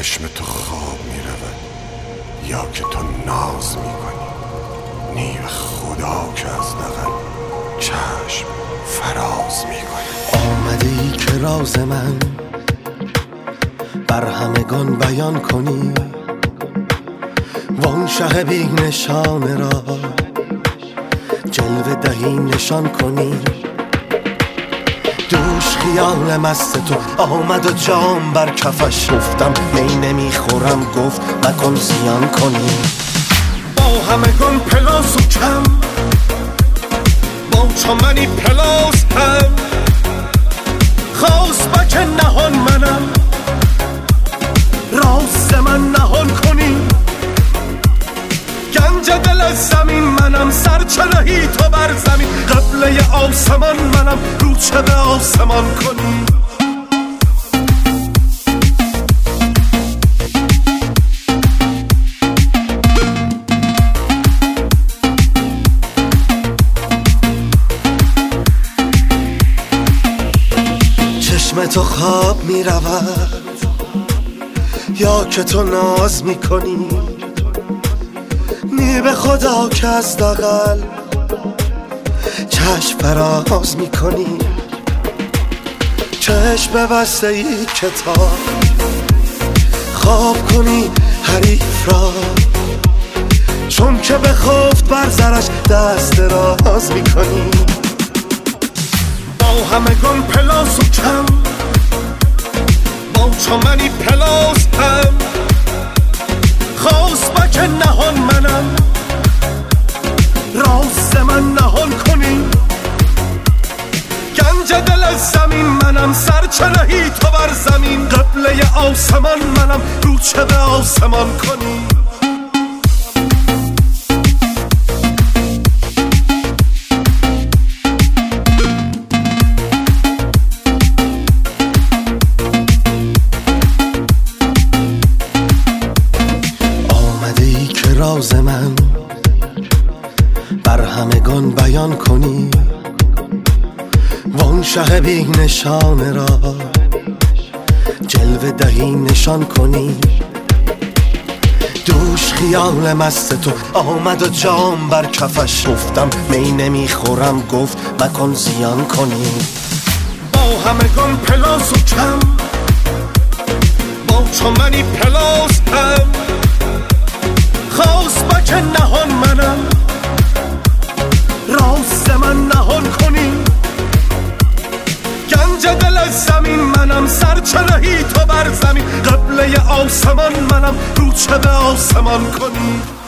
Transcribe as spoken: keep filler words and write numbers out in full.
چشم تو خواب می رود یا که تو ناز می کنی، نی به خدا که از دغل چشم فراز می کنی. آمده ای که راز من بر همگان بیان کنی، وان شه بی نشانه را جلوه دهی نشان کنی. دوش خیال مست تو آمد و جام بر کفش، گفتم می نمیخورم، گفت مکن زیان کنی. با همگان پلاس و کم، با چمنی پلاس هم، خواست بک نهان منم، راست من نهان کنی. گنج دل از زمین منم، سرچرهی تو بر زمین، قبله آسمان منم، رو چه به آسمان کنی. چشم تو خواب می رود یا که تو ناز می کنی، نی به خدا که از دغل چشم فراز می کنی. چشم ببسته ای کتاب خواب کنی حریف را، چون که بخفت بر زرش دست دراز می کنی. با همگان پلاس و کم، با چمنی پلاس هم، خواست بک نهان منم، راست من نهان کنی. گنج دل از زمین منم، سرچرهی تو بر زمین، قبله آسمان منم، رو چه به آسمان کنی. راز من بر همگان بیان کنی، وان شه بی نشانه را جلوه دهی نشان کنی. دوش خیال مست تو آمد و جام بر کفش، گفتم می نمیخورم، گفت مکن زیان کنی. با همگان پلاس و کم، با چمنی پلاس هم، خواست بک نهان منم، راست من نهان کنی. گنج دل از زمین منم، سرچرهی تو بر زمین، قبله آسمان منم، رو چه به آسمان کنی.